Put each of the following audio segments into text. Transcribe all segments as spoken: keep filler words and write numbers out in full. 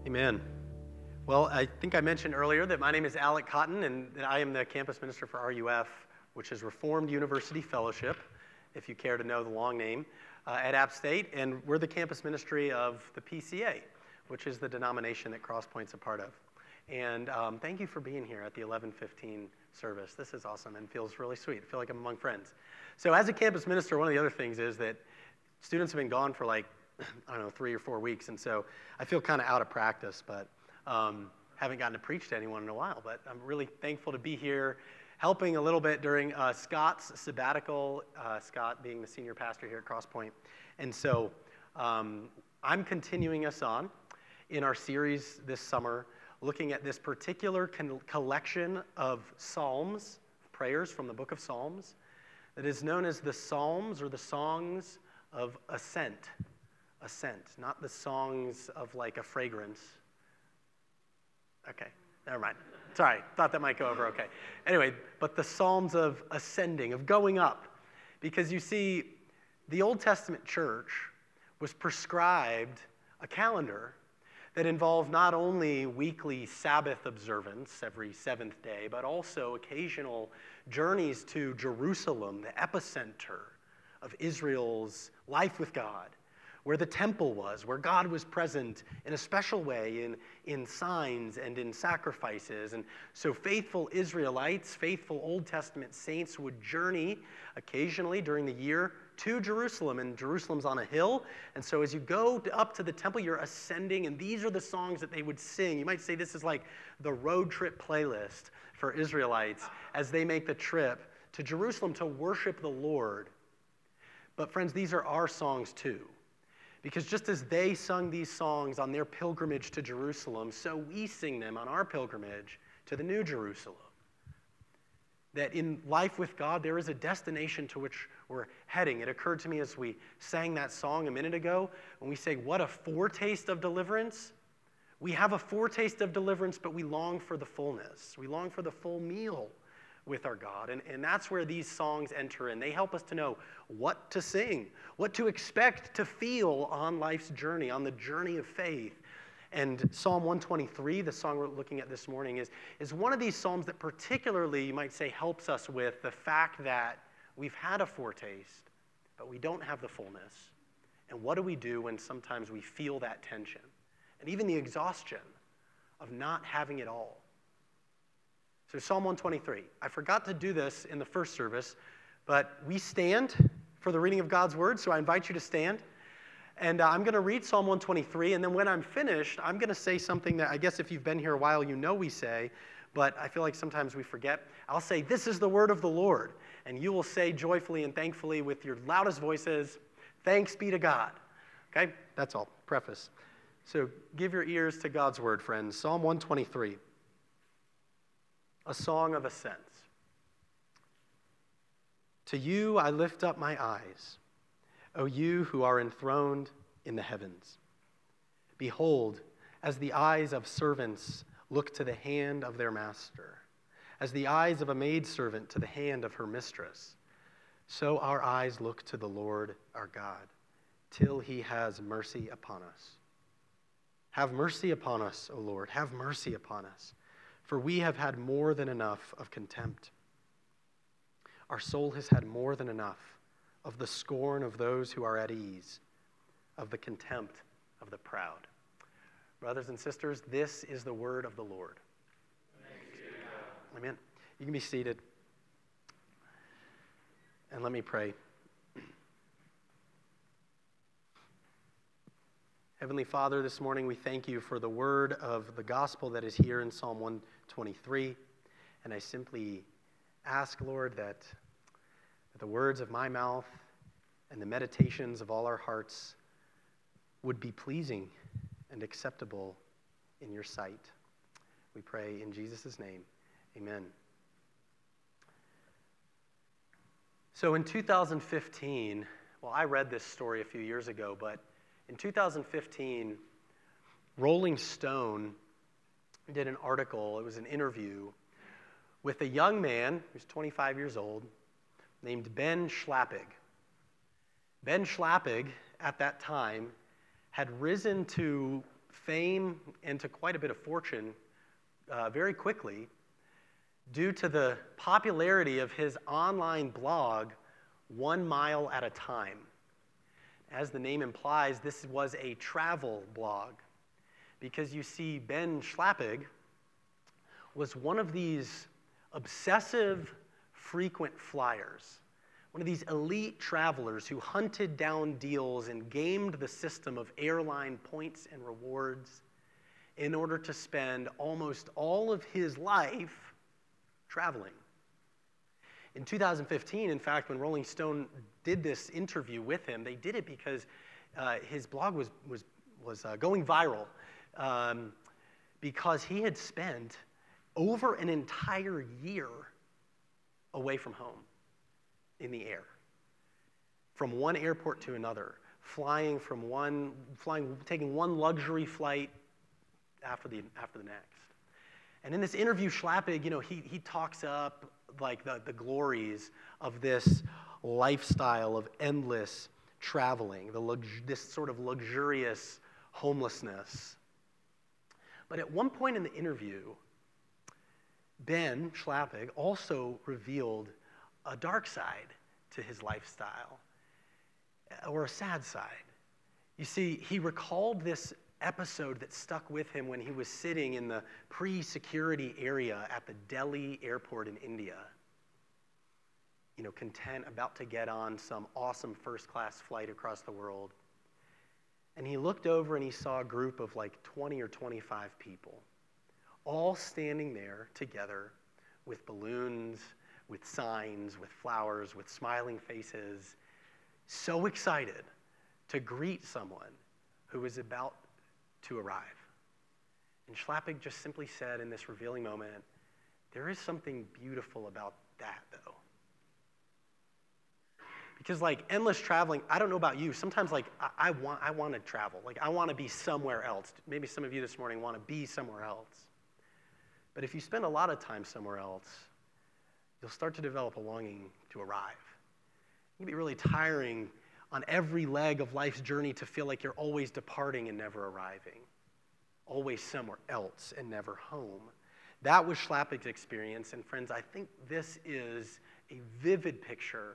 Amen. Well, I think I mentioned earlier that my name is Alec Cotton, and that I am the campus minister for R U F, which is Reformed University Fellowship, if you care to know the long name, uh, at App State. And we're the campus ministry of the P C A, which is the denomination that Crosspoint's a part of. And um, thank you for being here at the eleven fifteen service. This is awesome and feels really sweet. I feel like I'm among friends. So as a campus minister, one of the other things is that students have been gone for like, I don't know, three or four weeks. And so I feel kind of out of practice, but um, haven't gotten to preach to anyone in a while. But I'm really thankful to be here, helping a little bit during uh, Scott's sabbatical, uh, Scott being the senior pastor here at Crosspoint. And so um, I'm continuing us on in our series this summer, looking at this particular con- collection of psalms, prayers from the book of Psalms, that is known as the Psalms or the Songs of Ascent. Ascent, not the songs of like a fragrance. Okay, never mind. Sorry, thought that might go over okay. Anyway, but the Psalms of ascending, of going up. Because you see, the Old Testament church was prescribed a calendar that involved not only weekly Sabbath observance every seventh day, but also occasional journeys to Jerusalem, the epicenter of Israel's life with God, where the temple was, where God was present in a special way in, in signs and in sacrifices. And so faithful Israelites, faithful Old Testament saints would journey occasionally during the year to Jerusalem, and Jerusalem's on a hill. And so as you go up to the temple, you're ascending, and these are the songs that they would sing. You might say this is like the road trip playlist for Israelites as they make the trip to Jerusalem to worship the Lord. But friends, these are our songs too. Because just as they sung these songs on their pilgrimage to Jerusalem, so we sing them on our pilgrimage to the New Jerusalem. That in life with God, there is a destination to which we're heading. It occurred to me as we sang that song a minute ago, when we say, what a foretaste of deliverance. We have a foretaste of deliverance, but we long for the fullness. We long for the full meal with our God. And, and that's where these songs enter in. They help us to know what to sing, what to expect to feel on life's journey, on the journey of faith. And Psalm one twenty-three, the song we're looking at this morning, is, is one of these psalms that particularly, you might say, helps us with the fact that we've had a foretaste, but we don't have the fullness. And what do we do when sometimes we feel that tension and even the exhaustion of not having it all? So Psalm one twenty-three. I forgot to do this in the first service, but we stand for the reading of God's word, so I invite you to stand. And uh, I'm going to read Psalm one twenty-three, and then when I'm finished, I'm going to say something that I guess if you've been here a while, you know we say, but I feel like sometimes we forget. I'll say, this is the word of the Lord, and you will say joyfully and thankfully with your loudest voices, thanks be to God. Okay? That's all. Preface. So give your ears to God's word, friends. Psalm one twenty-three. A song of ascent. To you I lift up my eyes, O you who are enthroned in the heavens. Behold, as the eyes of servants look to the hand of their master, as the eyes of a maidservant to the hand of her mistress, so our eyes look to the Lord our God, till he has mercy upon us. Have mercy upon us, O Lord, have mercy upon us. For we have had more than enough of contempt. Our soul has had more than enough of the scorn of those who are at ease, of the contempt of the proud. Brothers and sisters, this is the word of the Lord. Thanks be to God. Amen. You can be seated. And let me pray. Heavenly Father, this morning we thank you for the word of the gospel that is here in Psalm one twenty-three. And I simply ask, Lord, that, that the words of my mouth and the meditations of all our hearts would be pleasing and acceptable in your sight. We pray in Jesus' name, amen. So in two thousand fifteen, well, I read this story a few years ago, but in two thousand fifteen, Rolling Stone did an article, it was an interview, with a young man who's twenty-five years old named Ben Schlappig. Ben Schlappig, at that time, had risen to fame and to quite a bit of fortune uh, very quickly due to the popularity of his online blog, One Mile at a Time. As the name implies, this was a travel blog because you see, Ben Schlappig was one of these obsessive, frequent flyers, one of these elite travelers who hunted down deals and gamed the system of airline points and rewards in order to spend almost all of his life traveling. In two thousand fifteen, in fact, when Rolling Stone did this interview with him, they did it because uh, his blog was, was, was uh, going viral um, because he had spent over an entire year away from home in the air, from one airport to another, flying from one, flying, taking one luxury flight after the after the next. And in this interview, Schlappig, you know, he he talks up like the, the glories of this lifestyle of endless traveling, the lux- this sort of luxurious homelessness. But at one point in the interview, Ben Schlappig also revealed a dark side to his lifestyle, or a sad side. You see, he recalled this episode that stuck with him when he was sitting in the pre-security area at the Delhi airport in India, you know, content, about to get on some awesome first-class flight across the world. And he looked over and he saw a group of like twenty or twenty-five people, all standing there together with balloons, with signs, with flowers, with smiling faces, so excited to greet someone who was about to arrive. And Schlappig just simply said in this revealing moment, there is something beautiful about that, though. Because like endless traveling, I don't know about you, sometimes like I, I want I want to travel. Like I want to be somewhere else. Maybe some of you this morning want to be somewhere else. But if you spend a lot of time somewhere else, you'll start to develop a longing to arrive. It can be really tiring on every leg of life's journey to feel like you're always departing and never arriving, always somewhere else and never home. That was Schlappig's experience, and friends, I think this is a vivid picture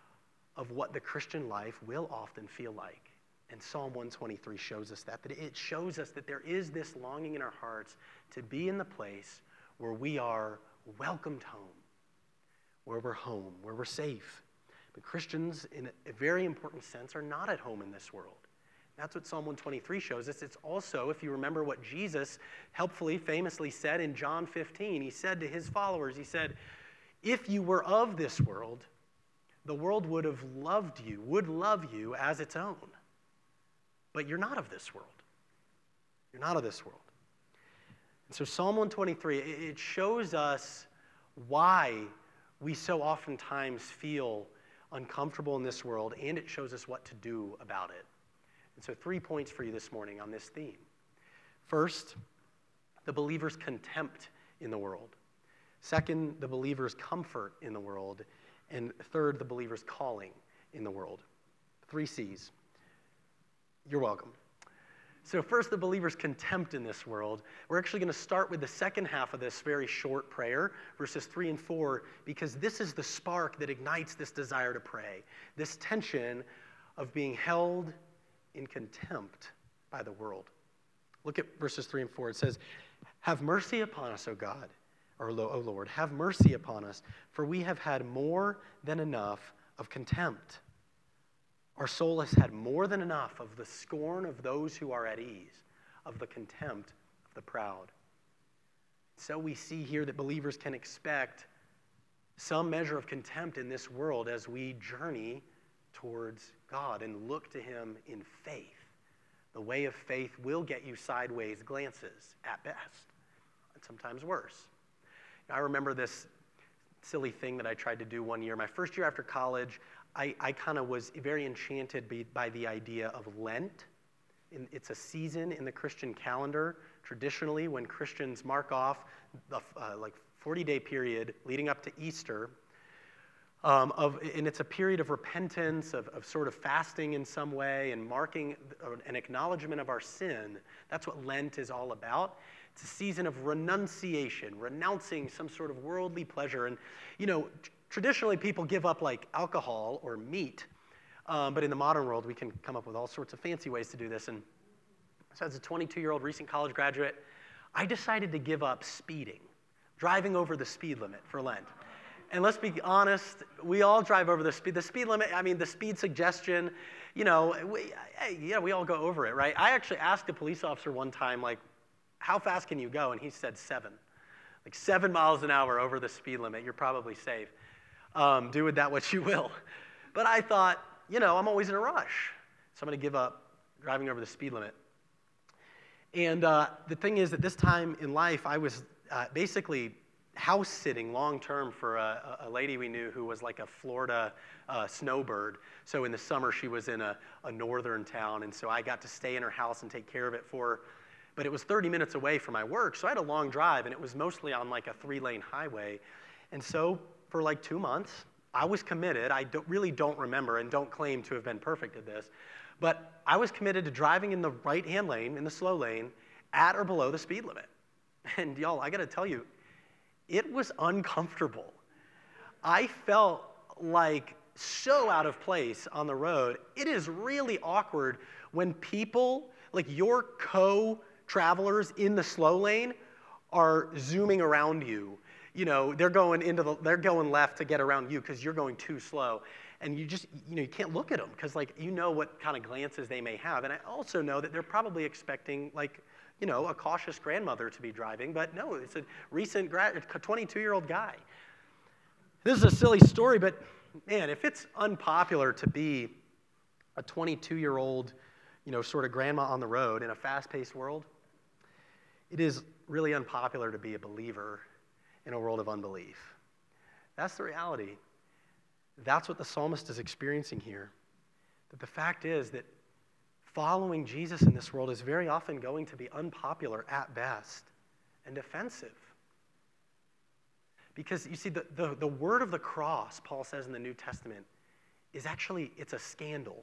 of what the Christian life will often feel like. And Psalm one twenty-three shows us that, that it shows us that there is this longing in our hearts to be in the place where we are welcomed home, where we're home, where we're safe. But Christians, in a very important sense, are not at home in this world. That's what Psalm one twenty-three shows us. It's also, if you remember what Jesus helpfully, famously said in John fifteen, he said to his followers, he said, if you were of this world, the world would have loved you, would love you as its own. But you're not of this world. You're not of this world. And so Psalm one twenty-three, it shows us why we so oftentimes feel uncomfortable in this world, and it shows us what to do about it. And so three points for you this morning on this theme. First, the believer's contempt in the world. Second, the believer's comfort in the world. And third, the believer's calling in the world. Three C's. You're welcome. So first, the believer's contempt in this world. We're actually going to start with the second half of this very short prayer, verses three and four, because this is the spark that ignites this desire to pray, this tension of being held in contempt by the world. Look at verses three and four. It says, have mercy upon us, O God, or O Lord, have mercy upon us, for we have had more than enough of contempt. Our soul has had more than enough of the scorn of those who are at ease, of the contempt of the proud. So we see here that believers can expect some measure of contempt in this world as we journey towards God and look to him in faith. The way of faith will get you sideways glances at best, and sometimes worse. I remember this silly thing that I tried to do one year. My first year after college, I, I kind of was very enchanted by, by the idea of Lent. In, it's a season in the Christian calendar, traditionally, when Christians mark off the uh, like forty-day period leading up to Easter, Um, of, and it's a period of repentance, of, of sort of fasting in some way and marking an acknowledgement of our sin. That's what Lent is all about. It's a season of renunciation, renouncing some sort of worldly pleasure. And, you know, t- traditionally people give up like alcohol or meat, um, but in the modern world we can come up with all sorts of fancy ways to do this. And so as a twenty-two-year-old recent college graduate, I decided to give up speeding, driving over the speed limit for Lent. And let's be honest, we all drive over the speed. The speed limit, I mean, the speed suggestion, you know, we, hey, yeah, we all go over it, right? I actually asked a police officer one time, like, how fast can you go? And he said seven. Like seven miles an hour over the speed limit, you're probably safe. Um, do with that what you will. But I thought, you know, I'm always in a rush, so I'm going to give up driving over the speed limit. And uh, the thing is that this time in life, I was uh, basically house sitting long term for a, a lady we knew who was like a Florida uh, snowbird. So in the summer she was in a, a northern town, and so I got to stay in her house and take care of it for her. But it was thirty minutes away from my work, so I had a long drive, and it was mostly on like a three-lane highway. And so for like two months, I was committed. I don't, really don't remember and don't claim to have been perfect at this, but I was committed to driving in the right-hand lane, in the slow lane, at or below the speed limit. And y'all, I gotta tell you, it was uncomfortable. I felt like so out of place on the road. It is really awkward when people, like your co-travelers in the slow lane, are zooming around you. You know, they're going into the, they're going left to get around you because you're going too slow. And you just, you know, you can't look at them because, like, you know what kind of glances they may have. And I also know that they're probably expecting, like, you know, a cautious grandmother to be driving, but no, it's a recent grad, twenty-two-year-old guy. This is a silly story, but man, if it's unpopular to be a twenty-two-year-old, you know, sort of grandma on the road in a fast-paced world, it is really unpopular to be a believer in a world of unbelief. That's the reality. That's what the psalmist is experiencing here. That the fact is that following Jesus in this world is very often going to be unpopular at best and offensive. Because you see, the, the, the word of the cross, Paul says in the New Testament, is actually, it's a scandal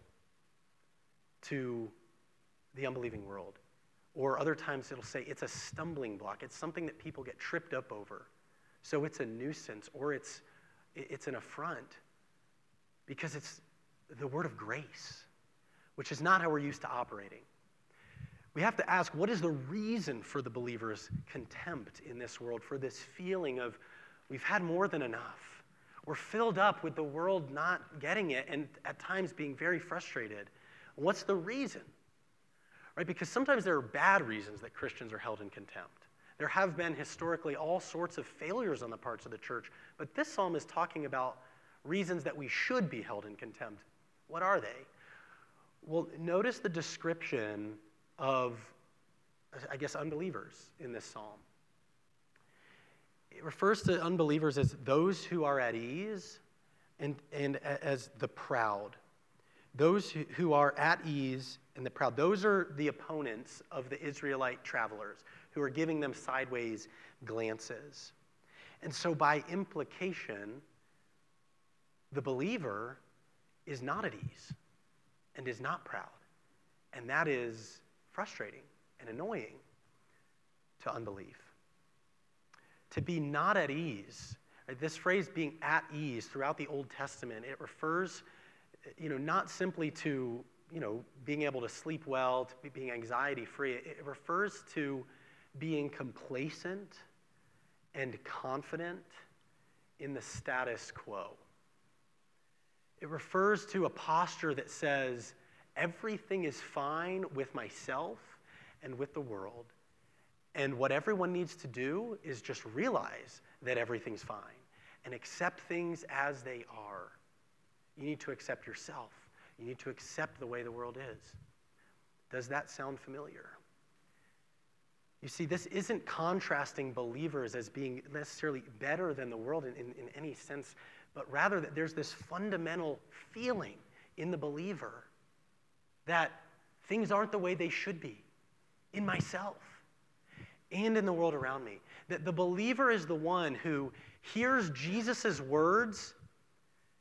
to the unbelieving world. Or other times it'll say it's a stumbling block. It's something that people get tripped up over. So it's a nuisance or it's, it's an affront because it's the word of grace, which is not how we're used to operating. We have to ask, what is the reason for the believer's contempt in this world, for this feeling of we've had more than enough? We're filled up with the world not getting it and at times being very frustrated. What's the reason? Right? Because sometimes there are bad reasons that Christians are held in contempt. There have been historically all sorts of failures on the parts of the church, but this psalm is talking about reasons that we should be held in contempt. What are they? Well, notice the description of, I guess, unbelievers in this psalm. It refers to unbelievers as those who are at ease and, and as the proud. Those who, who are at ease and the proud. Those are the opponents of the Israelite travelers who are giving them sideways glances. And so by implication, the believer is not at ease and is not proud. And that is frustrating and annoying to unbelief. To be not at ease, right, this phrase being at ease throughout the Old Testament, it refers, you know, not simply to, you know, being able to sleep well, to being anxiety-free. It refers to being complacent and confident in the status quo. It refers to a posture that says, everything is fine with myself and with the world, and what everyone needs to do is just realize that everything's fine and accept things as they are. You need to accept yourself. You need to accept the way the world is. Does that sound familiar? You see, this isn't contrasting believers as being necessarily better than the world in, in, in any sense, but rather that there's this fundamental feeling in the believer that things aren't the way they should be in myself and in the world around me. That the believer is the one who hears Jesus' words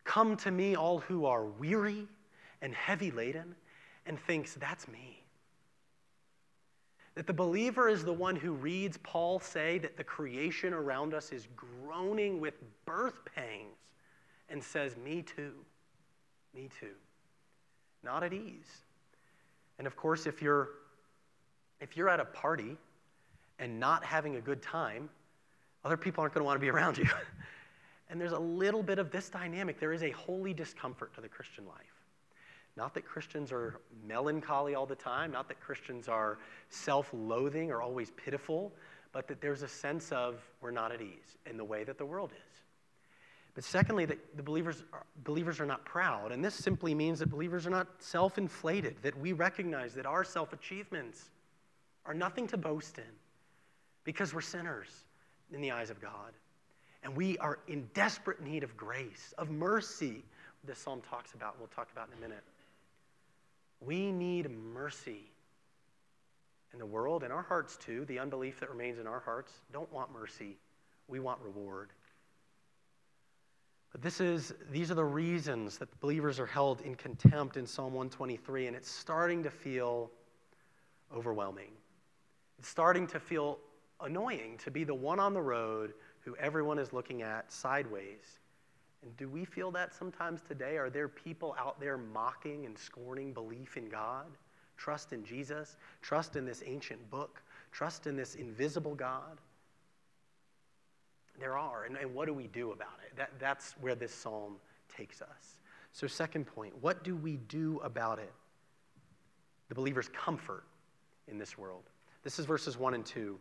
Come to me, all who are weary and heavy laden, and thinks, that's me. That the believer is the one who reads Paul say that the creation around us is groaning with birth pangs and says, me too, me too. Not at ease. And of course, if you're, if you're at a party and not having a good time, other people aren't going to want to be around you. And there's a little bit of this dynamic. There is a holy discomfort to the Christian life. Not that Christians are melancholy all the time, not that Christians are self-loathing or always pitiful, but that there's a sense of we're not at ease in the way that the world is. But secondly, that the believers are, believers are not proud, and this simply means that believers are not self-inflated, that we recognize that our self-achievements are nothing to boast in because we're sinners in the eyes of God. And we are in desperate need of grace, of mercy, this psalm talks about, we'll talk about in a minute. We need mercy. And the world, and our hearts too, the unbelief that remains in our hearts, don't want mercy. We want reward. But this is, these are the reasons that the believers are held in contempt in Psalm one twenty-three, and it's starting to feel overwhelming. It's starting to feel annoying to be the one on the road who everyone is looking at sideways. And do we feel that sometimes today? Are there people out there mocking and scorning belief in God? Trust in Jesus? Trust in this ancient book? Trust in this invisible God? There are, and, and what do we do about it? That, that's where this psalm takes us. So second point, what do we do about it? The believer's comfort in this world. This is verses one and two.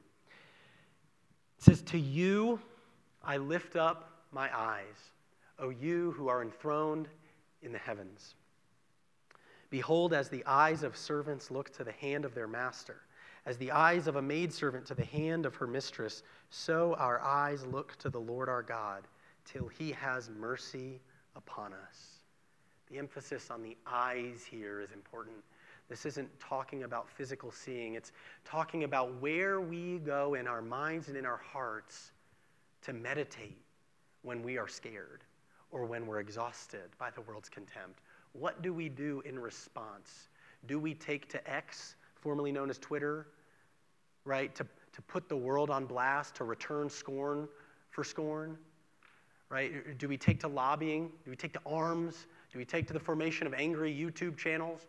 It says, to you I lift up my eyes, O you who are enthroned in the heavens. Behold, as the eyes of servants look to the hand of their master, as the eyes of a maidservant to the hand of her mistress, so our eyes look to the Lord our God, till he has mercy upon us. The emphasis on the eyes here is important. This isn't talking about physical seeing. It's talking about where we go in our minds and in our hearts to meditate when we are scared or when we're exhausted by the world's contempt. What do we do in response? Do we take to X, formerly known as Twitter, right, to, to put the world on blast, to return scorn for scorn? Right? Do we take to lobbying? Do we take to arms? Do we take to the formation of angry YouTube channels?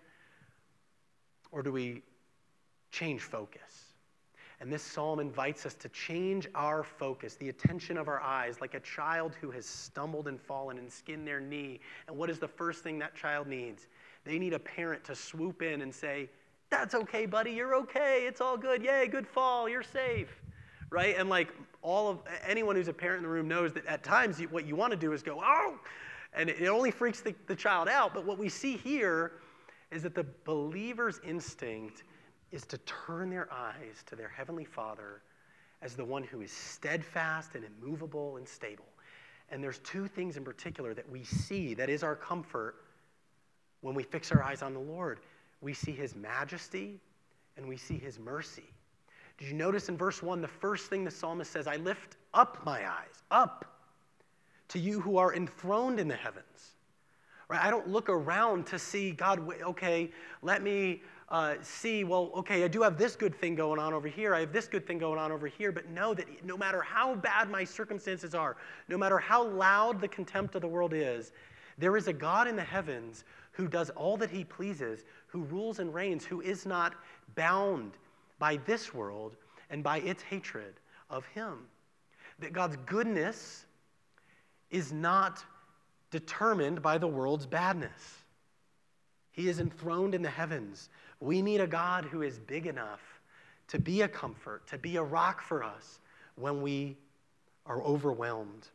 Or do we change focus? And this psalm invites us to change our focus, the attention of our eyes, like a child who has stumbled and fallen and skinned their knee. And what is the first thing that child needs? They need a parent to swoop in and say, that's okay, buddy, you're okay, it's all good, yay, good fall, you're safe, right? And like all of, anyone who's a parent in the room knows that at times you, what you want to do is go, oh, and it only freaks the, the child out. But what we see here is that the believer's instinct is to turn their eyes to their Heavenly Father as the one who is steadfast and immovable and stable. And there's two things in particular that we see that is our comfort when we fix our eyes on the Lord. We see his majesty and we see his mercy. Did you notice in verse one, the first thing the psalmist says, I lift up my eyes, up to you who are enthroned in the heavens. Right? I don't look around to see, God, okay, let me uh, see, well, okay, I do have this good thing going on over here. I have this good thing going on over here. But know that no matter how bad my circumstances are, no matter how loud the contempt of the world is, there is a God in the heavens who does all that he pleases, who rules and reigns, who is not bound by this world and by its hatred of him. That God's goodness is not determined by the world's badness. He is enthroned in the heavens. We need a God who is big enough to be a comfort, to be a rock for us when we are overwhelmed.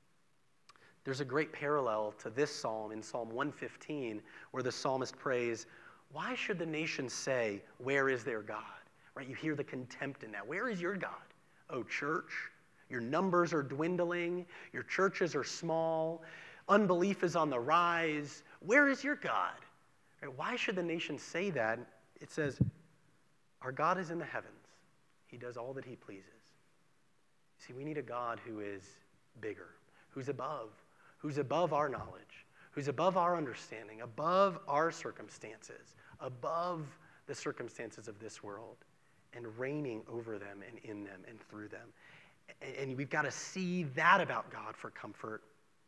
There's a great parallel to this psalm in Psalm one fifteen, where the psalmist prays, why should the nations say, where is their God? Right? You hear the contempt in that. Where is your God? Oh, church, your numbers are dwindling. Your churches are small. Unbelief is on the rise. Where is your God? Right? Why should the nations say that? It says, our God is in the heavens. He does all that he pleases. See, we need a God who is bigger, who's above, who's above our knowledge, who's above our understanding, above our circumstances, above the circumstances of this world, and reigning over them and in them and through them. And we've got to see that about God for comfort.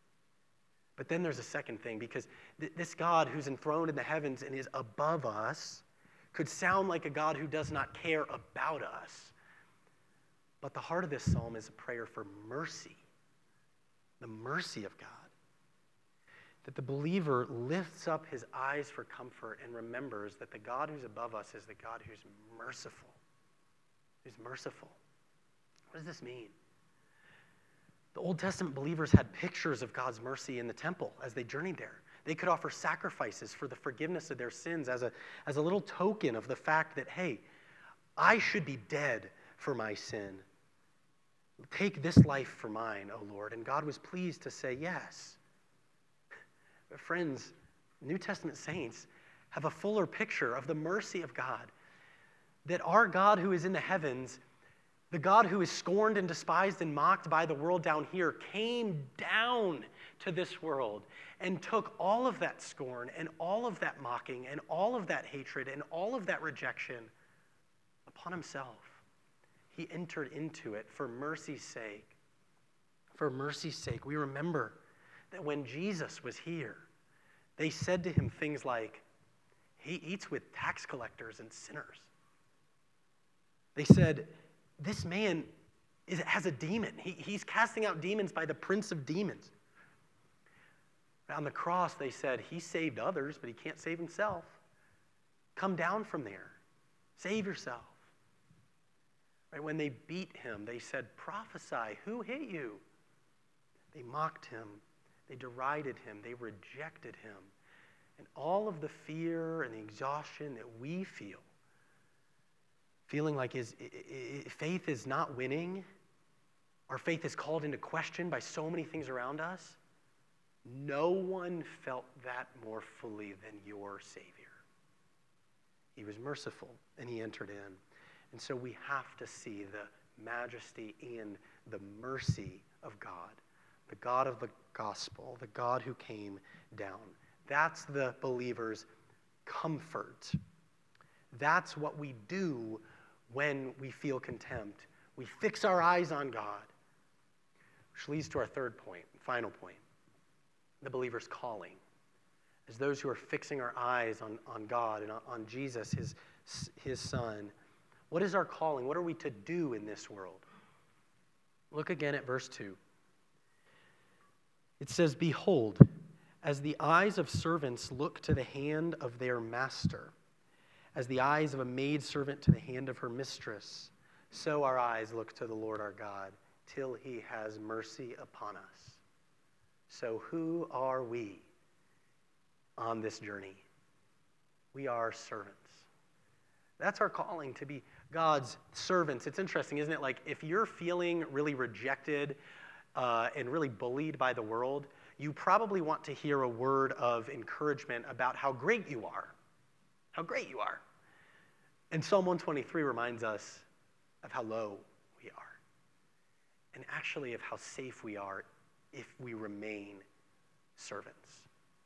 But then there's a second thing, because th- this God who's enthroned in the heavens and is above us could sound like a God who does not care about us. But the heart of this psalm is a prayer for mercy, the mercy of God. That the believer lifts up his eyes for comfort and remembers that the God who's above us is the God who's merciful. Who's merciful. What does this mean? The Old Testament believers had pictures of God's mercy in the temple as they journeyed there. They could offer sacrifices for the forgiveness of their sins as a, as a little token of the fact that, hey, I should be dead for my sin. Take this life for mine, O Lord. And God was pleased to say yes. But friends, New Testament saints have a fuller picture of the mercy of God. That our God who is in the heavens, the God who is scorned and despised and mocked by the world down here, came down to this world and took all of that scorn and all of that mocking and all of that hatred and all of that rejection upon himself. He entered into it for mercy's sake. For mercy's sake, we remember that when Jesus was here, they said to him things like, he eats with tax collectors and sinners. They said, this man is, has a demon. He, he's casting out demons by the prince of demons. On the cross, they said, he saved others, but he can't save himself. Come down from there. Save yourself. Right? When they beat him, they said, prophesy, who hit you? They mocked him. They derided him. They rejected him. And all of the fear and the exhaustion that we feel, feeling like his, faith is not winning, our faith is called into question by so many things around us, no one felt that more fully than your Savior. He was merciful, and he entered in. And so we have to see the majesty and the mercy of God, the God of the gospel, the God who came down. That's the believer's comfort. That's what we do when we feel contempt. We fix our eyes on God. Which leads to our third point, final point, the believer's calling. As those who are fixing our eyes on, on God and on, on Jesus, his, his Son, what is our calling? What are we to do in this world? Look again at verse two. It says, behold, as the eyes of servants look to the hand of their master, as the eyes of a maidservant to the hand of her mistress, so our eyes look to the Lord our God, till he has mercy upon us. So who are we on this journey? We are servants. That's our calling, to be God's servants. It's interesting, isn't it? Like, if you're feeling really rejected uh, and really bullied by the world, you probably want to hear a word of encouragement about how great you are. How great you are. And Psalm one twenty-three reminds us of how low we are. And actually of how safe we are if we remain servants.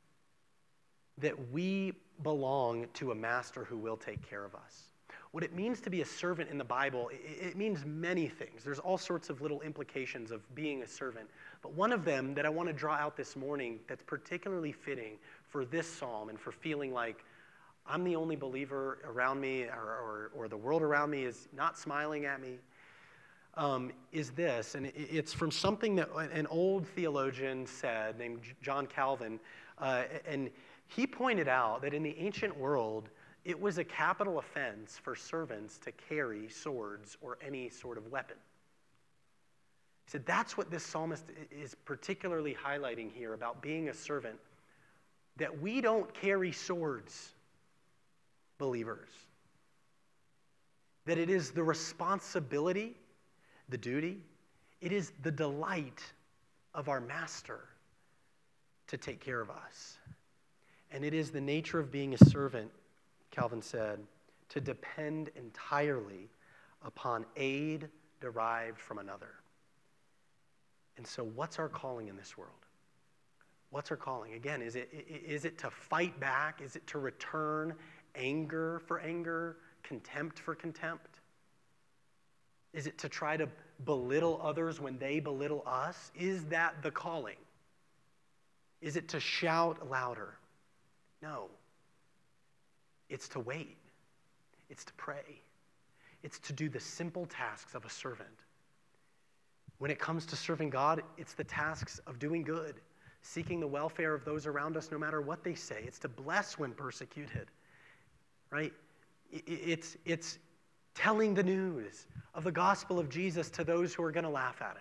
That we belong to a master who will take care of us. What it means to be a servant in the Bible, it means many things. There's all sorts of little implications of being a servant. But one of them that I want to draw out this morning that's particularly fitting for this psalm and for feeling like I'm the only believer around me, or, or, or the world around me is not smiling at me, um, is this. And it's from something that an old theologian said named John Calvin. Uh, and he pointed out that in the ancient world, it was a capital offense for servants to carry swords or any sort of weapon. He said that's what this psalmist is particularly highlighting here about being a servant, that we don't carry swords, believers. That it is the responsibility, the duty, it is the delight of our master to take care of us. And it is the nature of being a servant, Calvin said, to depend entirely upon aid derived from another. And so what's our calling in this world? What's our calling? Again, is it, is it to fight back? Is it to return anger for anger, contempt for contempt? Is it to try to belittle others when they belittle us? Is that the calling? Is it to shout louder? No. It's to wait. It's to pray. It's to do the simple tasks of a servant. When it comes to serving God, it's the tasks of doing good, seeking the welfare of those around us no matter what they say. It's to bless when persecuted, right? It's, it's telling the news of the gospel of Jesus to those who are going to laugh at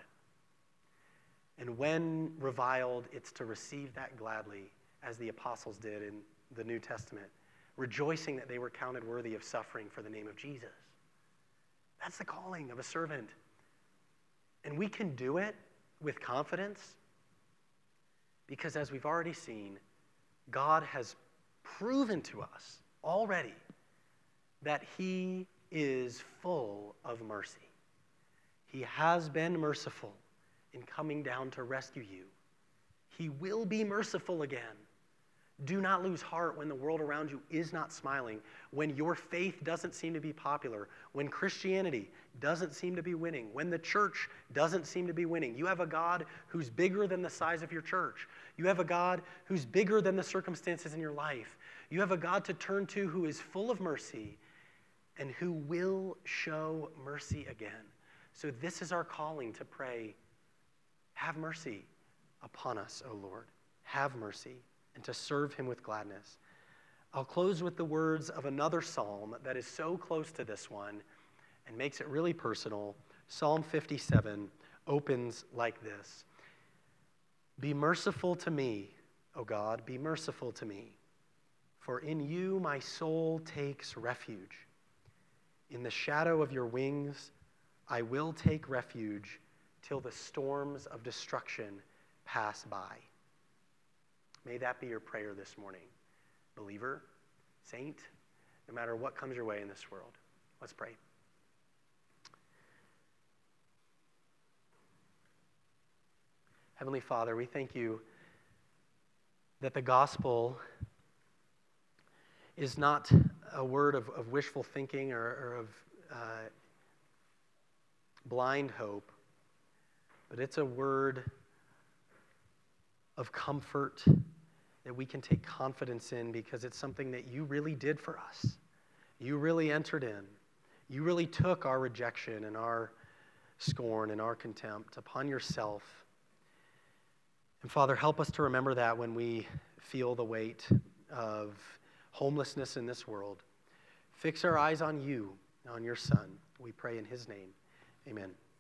it. And when reviled, it's to receive that gladly, as the apostles did in the New Testament, rejoicing that they were counted worthy of suffering for the name of Jesus. That's the calling of a servant. And we can do it with confidence because, as we've already seen, God has proven to us already that he is full of mercy. He has been merciful in coming down to rescue you. He will be merciful again. Do not lose heart when the world around you is not smiling, when your faith doesn't seem to be popular, when Christianity doesn't seem to be winning, when the church doesn't seem to be winning. You have a God who's bigger than the size of your church. You have a God who's bigger than the circumstances in your life. You have a God to turn to who is full of mercy and who will show mercy again. So this is our calling to pray, have mercy upon us, O Lord. Have mercy, and to serve him with gladness. I'll close with the words of another psalm that is so close to this one and makes it really personal. Psalm fifty-seven opens like this. Be merciful to me, O God, be merciful to me, for in you my soul takes refuge. In the shadow of your wings I will take refuge till the storms of destruction pass by. May that be your prayer this morning, believer, saint, no matter what comes your way in this world. Let's pray. Heavenly Father, we thank you that the gospel is not a word of, of wishful thinking or, or of uh, blind hope, but it's a word of comfort that we can take confidence in because it's something that you really did for us. You really entered in. You really took our rejection and our scorn and our contempt upon yourself. And Father, help us to remember that when we feel the weight of homelessness in this world. Fix our eyes on you, on your Son. We pray in his name. Amen.